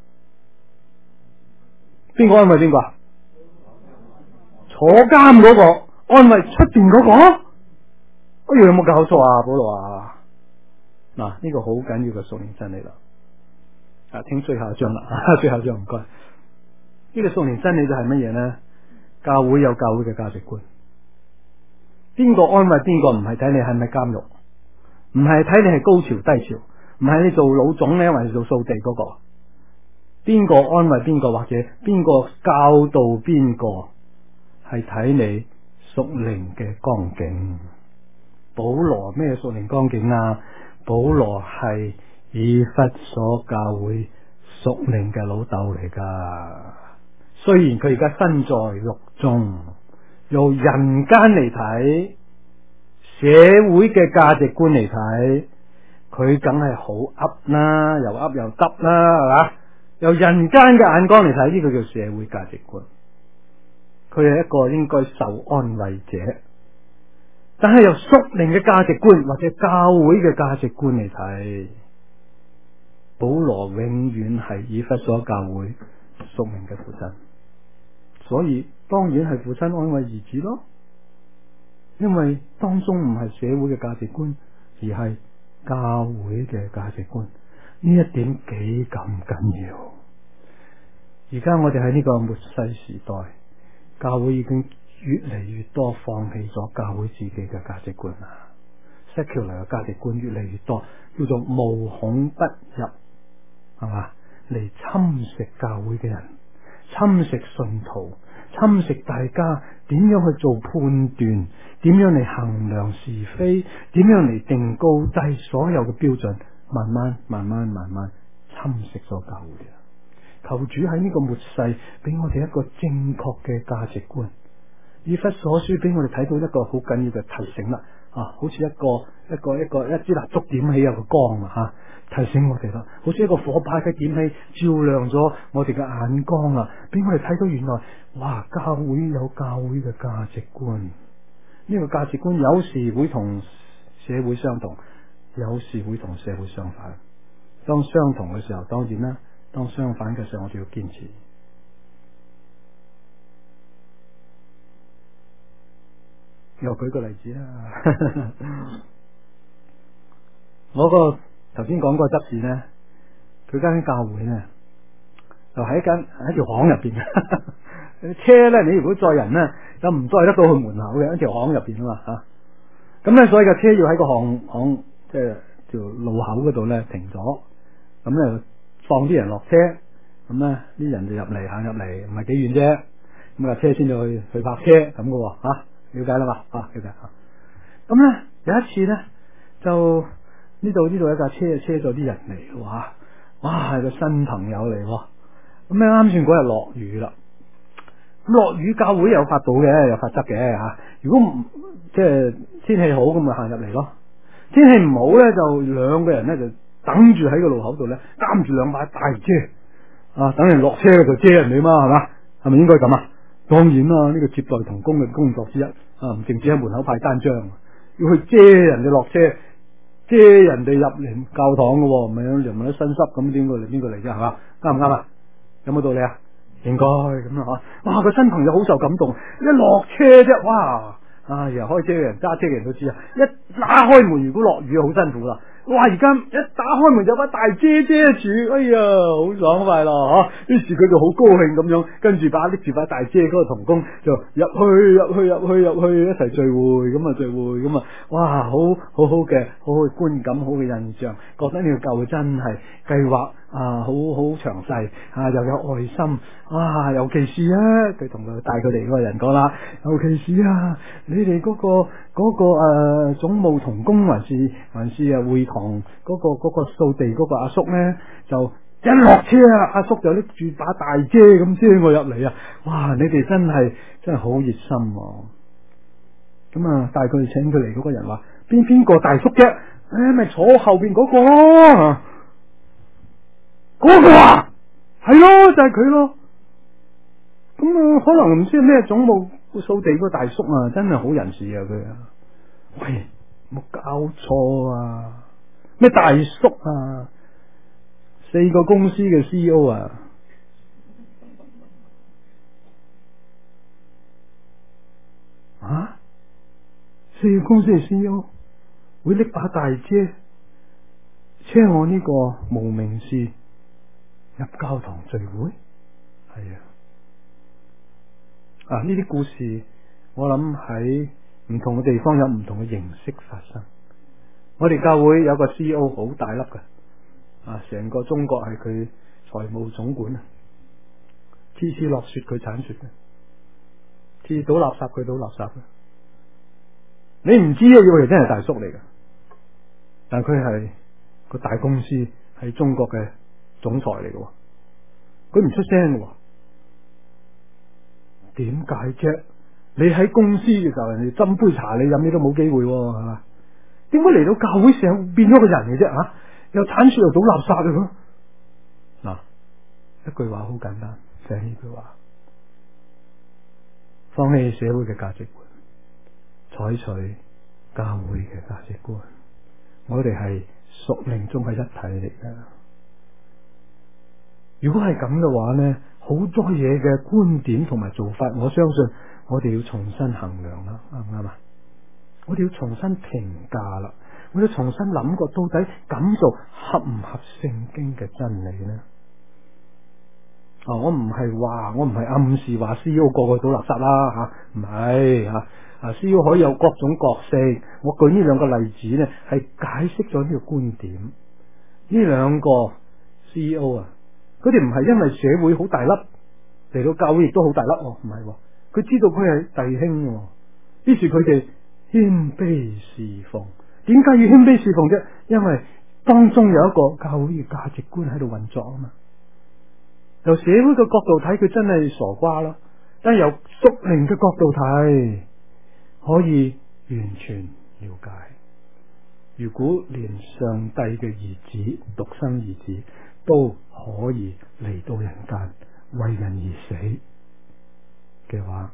邊個安慰邊個啊？坐監嗰個安慰出邊嗰個？哎呀，有冇搞錯啊，保羅啊？嗱，呢個好緊要嘅屬靈真理啦。聽最後一章啦，最後一章唔該。呢個屬靈真理就係乜嘢呢？教會有教會嘅價值觀。邊個安慰邊個，唔係睇你係咪監獄，唔係睇你係高潮低潮，唔係你做老總呢，還是做掃地嗰個。邊個安慰邊個，或者邊個教導邊個，係睇你屬靈嘅光景。保羅咩屬靈光景啊？保羅係以弗所教會屬靈嘅老豆嚟噶。雖然佢而家身在獄中，由人間嚟睇，社會嘅價值觀嚟睇，佢梗係好噏啦，又噏又得啦，係嘛？由人間嘅眼光嚟睇，呢個叫社會價值觀。佢係一個應該受安慰者。但係由屬靈嘅價值觀或者教會嘅價值觀嚟睇，保羅永遠係以弗所教會屬靈嘅父親。所以當然係父親安慰兒子咯，因為當中唔係社會嘅價值觀，而係教會嘅價值觀。呢一點幾咁緊要。而家我哋喺呢個末世時代，教會已經越嚟越多放棄咗教會自己嘅價值觀啦。secular 嘅價值觀越嚟越多，叫做無孔不入，係嘛？嚟侵蝕教會嘅人，侵蝕信徒，侵蝕大家點樣去做判斷，點樣嚟衡量是非，點樣嚟定高低，所有嘅標準慢慢侵蝕咗教會。求主喺呢個末世俾我哋一個正確嘅價值觀。以弗所書俾我哋睇到一個好緊要嘅提醒啦，好似一支蠟燭點起有個光啊，提醒我哋啦，好似一個火把嘅點起，照亮咗我哋嘅眼光啊，俾我哋睇到原來哇，教會有教會嘅價值觀。呢個價值觀有時會同社會相同，有時會同社會相反。當相同嘅時候，當然啦；當相反嘅時候，我哋要堅持。又舉個例子啦，我個頭先講個執事呢，佢間教會呢，就喺條巷入邊嘅車呢，你如果載人呢，就唔載得到去門口嘅，一條巷入邊啊嘛吓。咁呢，所以架車要喺個巷即係條路口嗰度呢停咗，咁呢放啲人落車，咁呢啲人就行入嚟，唔係幾遠啫。咁架車先至去泊車咁嘅吓。了解啦嘛，了解啊。咁咧有一次咧，就呢度一架車咗啲人嚟，哇係個新朋友嚟。咁咧啱算嗰日落雨啦，咁落雨教會有法度嘅，有法則嘅吓。如果唔即係天氣好，咁咪行入嚟咯。天氣唔好咧，就兩個人咧就等住喺個路口度咧，擔住兩把大遮等人落車就遮人哋嘛，係嘛？係咪應該咁啊？當然啦，呢個接待同工嘅工作之一唔淨止喺門口派單張，要去遮人哋落車，遮人哋入嚟教堂嘅，唔係人哋身濕咁邊個嚟啫，係嘛？啱唔啱啊？有冇道理啊？應該咁啊！哇，個新朋友好受感動，一落車啫，哇！又開車嘅人揸車嘅人都知啊，一打開門如果落雨好辛苦啦。哇！而家一打開門就把大遮住，哎呀，好爽快咯嗬！於是佢就好高興咁樣，跟住拎住把大遮嗰個同工就入去一齊聚會咁啊！哇，好好嘅觀感，好嘅印象，覺得呢個教會真係計劃好詳細又有愛心尤其是佢同佢帶佢哋嗰個人講啦，尤其是你哋嗰個總務同工還是會堂嗰個掃地嗰個阿叔呢，就一落車阿叔就拎住把大遮咁遮我入嚟哇！你哋真係好熱心咁帶佢請佢嚟嗰個人話邊個大叔啫？咪坐後邊嗰個咯，嗰個係咯，就係佢咯。咁可能唔知咩總務掃地嗰個大叔真係好人士佢喂，冇搞錯咩大叔4個公司嘅 CEO 4個公司嘅 CEO 會拎把大遮車我呢個無名氏入教堂聚會？係呢啲故事我諗喺唔同嘅地方有唔同嘅形式發生。我哋教會有個 CEO 好大粒嘅成個中國係佢財務總管次次落雪佢鏟雪嘅，次倒垃圾佢倒垃圾嘅。你唔知以為真係大叔嚟嘅，但佢係個大公司喺中國嘅總裁嚟嘅，佢唔出聲嘅。點解啫？你喺公司嘅時候，人哋斟杯茶你飲，你都冇機會係嘛？點解嚟到教會上變咗個人嘅啫？又鏟雪又倒垃圾嘅嗱，一句話好簡單，就係呢句話：放棄社會嘅價值觀，採取教會嘅價值觀。我哋係屬靈中嘅一體嚟嘅。如果係咁嘅話呢，好多嘢嘅觀點同埋做法，我相信我哋要重新衡量啦，啱唔啱啊？我哋要重新評價啦，我哋要重新諗過到底咁做合唔合聖經嘅真理呢？我唔係暗示話 CEO 個個倒垃圾啦唔係CEO 可以有各種角色。我舉呢兩個例子呢，係解釋咗呢個觀點。呢兩個 CEO 佢哋唔係因為社會好大粒嚟到教會亦都好大粒唔係佢知道佢係弟兄於是佢哋謙卑侍奉。點解要謙卑侍奉啫？因為當中有一個教會嘅價值觀喺度運作嘛。由社會嘅角度睇，佢真係傻瓜啦，但係由屬靈嘅角度睇，可以完全了解。如果連上帝嘅兒子、獨生兒子都可以嚟到人間為人而死嘅話，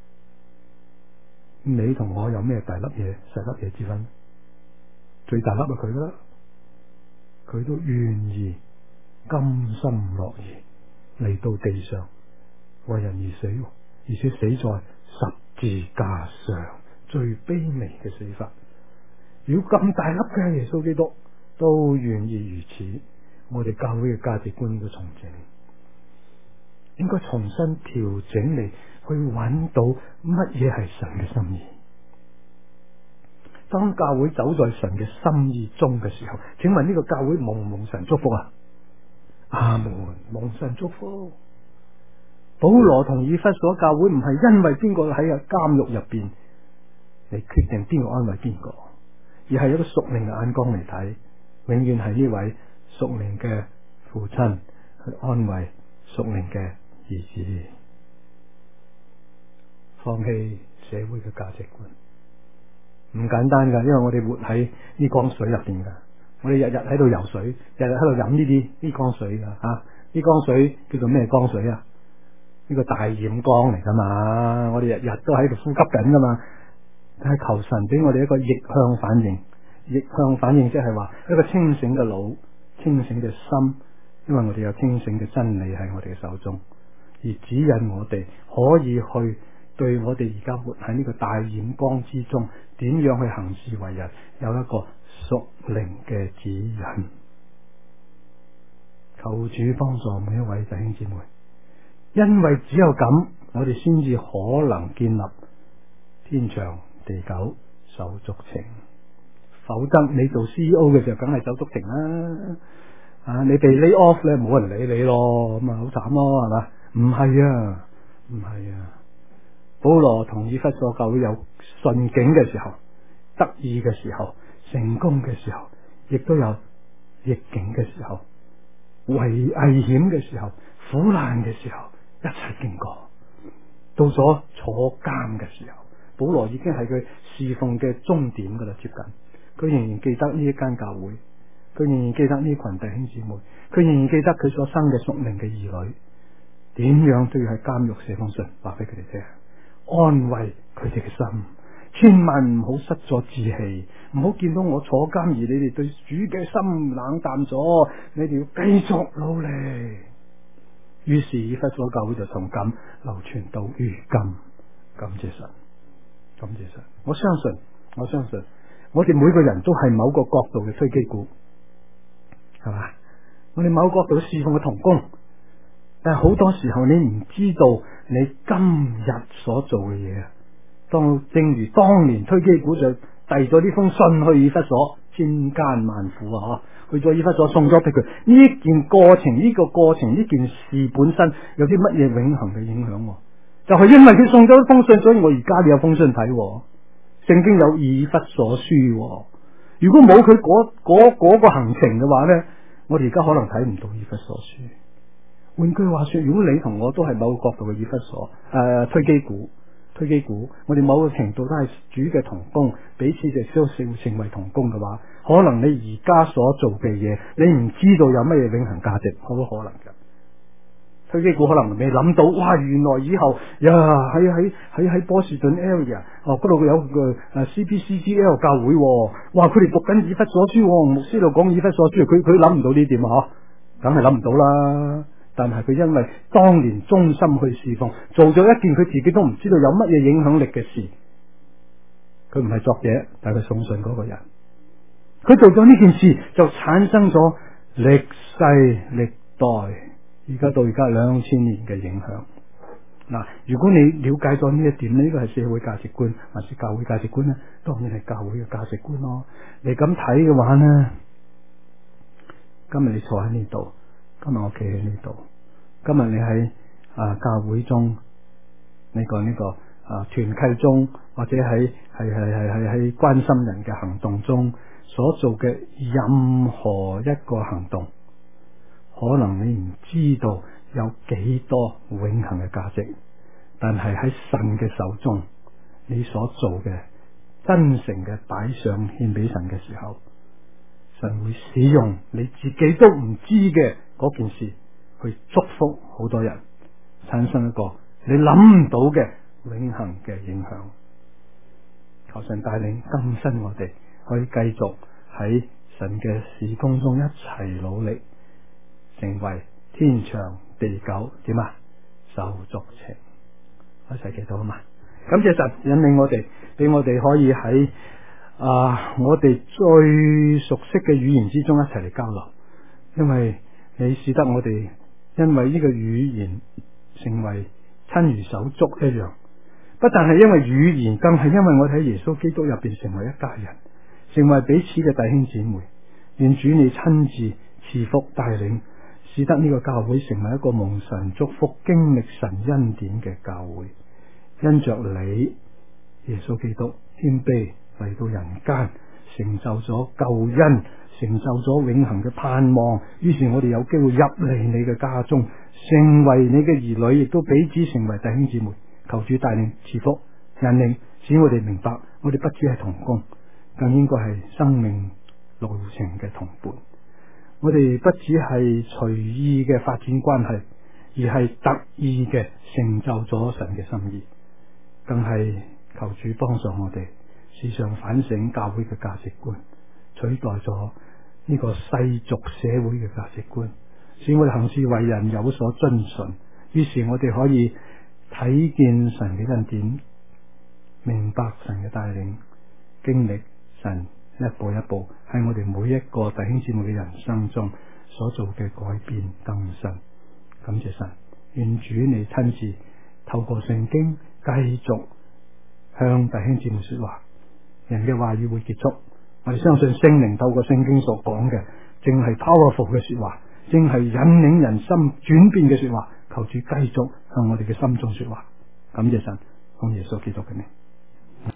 你同我有咩大粒嘢、細粒嘢之分？最大粒係佢啦，佢都願意甘心樂意嚟到地上為人而死，而且死在十字架上最卑微嘅死法。如果咁大粒嘅耶穌基督都願意如此，我哋教會嘅價值觀應該重整，應該重新調整嚟去揾到乜嘢係神嘅心意。當教會走在神嘅心意中嘅時候，請問呢個教會蒙唔蒙神祝福阿門，蒙神祝福。保羅同以弗所教會唔係因為邊個喺個監獄入邊嚟決定邊個安慰邊個，而係有個屬靈嘅眼光嚟睇，永遠係呢位屬靈嘅父親去安慰屬靈嘅兒子。放棄社會嘅價值觀唔簡單噶，因為我哋活喺呢江水入邊噶，我哋日日喺度游水，日日喺度飲呢江水噶呢江水叫做咩江水啊？呢個大染缸嚟噶嘛，我哋日日都喺度呼吸緊噶嘛。但係求神俾我哋一個逆向反應，逆向反應即係話一個清醒嘅腦、清醒嘅心，因為我哋有清醒嘅真理喺我哋嘅手中，而指引我哋可以去對我哋而家活喺呢個大染缸之中，點樣去行事為人，有一個屬靈嘅指引。求主幫助每一位弟兄姊妹，因為只有咁，我哋先至可能建立天長地久手足情。否則你做 CEO 嘅時候，梗係手足情啦。 你被 lay off 咧，冇人理你咯，咁啊好慘咯，係嘛？唔係啊，唔係啊。保羅同以弗所教會有順境嘅時候、得意嘅時候、成功嘅時候，亦都有逆境嘅時候、危險嘅時候、苦難嘅時候，一齊經過。到咗坐監嘅時候，保羅已經係佢侍奉嘅終點噶啦，接近。佢仍然記得呢一間教會，佢仍然記得呢群弟兄姊妹，佢仍然記得佢所生嘅屬靈嘅兒女，點樣都要喺監獄寫封信話俾佢哋聽，安慰佢哋嘅心，千萬唔好失咗志氣，唔好見到我坐監而你哋對主嘅心冷淡咗，你哋要繼續努力。於是以弗所教會就從咁流傳到如今。感謝神，感謝神。我相信我哋每個人都係某個角度嘅推機股，係嘛？我哋某個角度侍奉嘅同工，但係好多時候你唔知道你今日所做嘅嘢啊。正如當年推機股就遞咗呢封信去以弗所，千艱萬苦啊，去咗以弗所送咗俾佢。呢件過程，呢個過程，呢件事本身有啲乜嘢永恆嘅影響？就係因為佢送咗一封信，所以我而家有封信睇。聖經有以弗所書，如果冇佢嗰個行程嘅話呢，我哋而家可能睇唔到以弗所書。換句話說，如果你同我都係某個角度嘅以弗所推機股，我哋某個程度都係主嘅同工，彼此就成為同工嘅話，可能你而家所做嘅嘢，你唔知道有乜嘢永恆價值，好可能嘅。推機股可能未諗到，哇！原來以後呀喺波士頓 area 嗰度有個CPCGL 教會，哇！佢哋讀緊以弗所書，牧師度講以弗所書，佢諗唔到呢點啊，梗係諗唔到啦。但係佢因為當年忠心去侍奉，做咗一件佢自己都唔知道有乜嘢影響力嘅事。佢唔係作者，但係佢送信嗰個人，佢做咗呢件事就產生咗歷世歷代，而家到而家2000年嘅影響。嗱，如果你了解咗呢一點，呢個係社會價值觀還是教會價值觀呢？當然係教會嘅價值觀咯。你咁睇嘅話呢，今日你坐喺呢度，今日我企喺呢度，今日你喺教會中，呢個團契中，或者喺關心人嘅行動中所做嘅任何一個行動，可能你唔知道有幾多永恆嘅價值，但係喺神嘅手中，你所做嘅真誠嘅擺上獻俾神嘅時候，神會使用你自己都唔知嘅嗰件事去祝福好多人，產生一個你諗唔到嘅永恆嘅影響。求神帶領更新我哋，可以繼續喺神嘅事工中一齊努力，成為天長地久點啊手足情。一齊祈禱啊嘛！感謝神引領我哋，俾我哋可以喺我哋最熟悉嘅語言之中一齊嚟交流，因為你使得我哋因為呢個語言成為親如手足一樣，不但係因為語言，更係因為我哋喺耶穌基督入邊成為一家人，成為彼此嘅弟兄姊妹。願主你親自賜福帶領，使得呢個教會成為一個蒙神祝福、經歷神恩典嘅教會。因着你耶穌基督謙卑嚟到人間，成就咗救恩，成就咗永恆嘅盼望。於是我哋有機會入嚟你嘅家中，成為你嘅兒女，亦都彼此成為弟兄姊妹。求主帶領賜福引領，使我哋明白，我哋不只係同工，更應該係生命路程嘅同伴。我哋不只係隨意嘅發展關係，而係特意嘅成就咗神嘅心意。更係求主幫助我哋時常反省教會嘅價值觀，取代咗呢個世俗社會嘅價值觀，使我哋行事為人有所遵循。於是我哋可以睇見神嘅恩典，明白神嘅帶領，經歷神一步一步喺我哋每一個弟兄姊妹嘅人生中所做嘅改變更新。感謝神，願主你親自透過聖經繼續向弟兄姊妹說話。人嘅話語會結束，我哋相信聖靈透過聖經所講嘅正係 powerful 嘅說話，正係引領人心轉變嘅說話。求主繼續向我哋嘅心中說話。感謝神，奉耶穌基督嘅名。